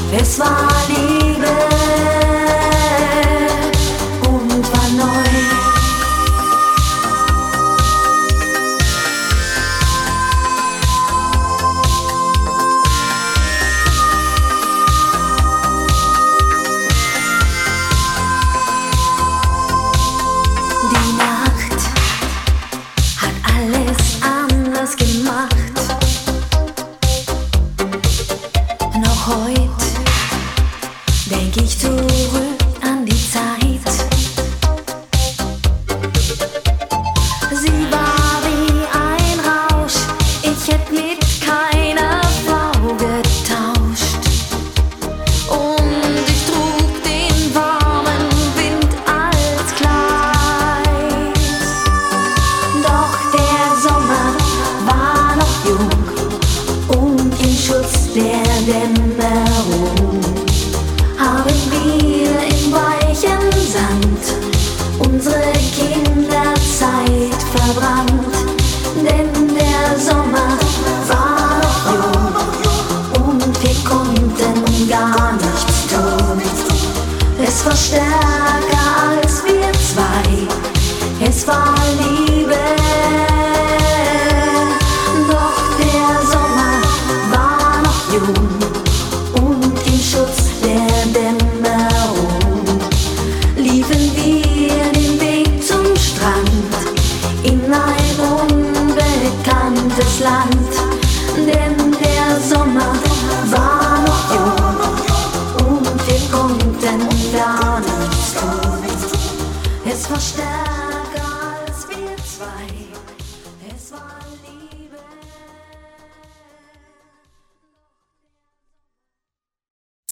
Es war Liebe und war neu. Die Nacht hat alles anders gemacht. Noch heute denk ich zurück an die Zeit. Sie war wie ein Rausch, ich hätt mit keiner Frau getauscht. Und ich trug den warmen Wind als Kleid. Doch der Sommer war noch jung und im Schutz der Dämmerung haben wir im weichen Sand unsere Kinderzeit verbrannt. Denn der Sommer war noch jung und wir konnten gar nichts tun. Es war stärker als wir zwei, es war Liebe. Doch der Sommer war noch jung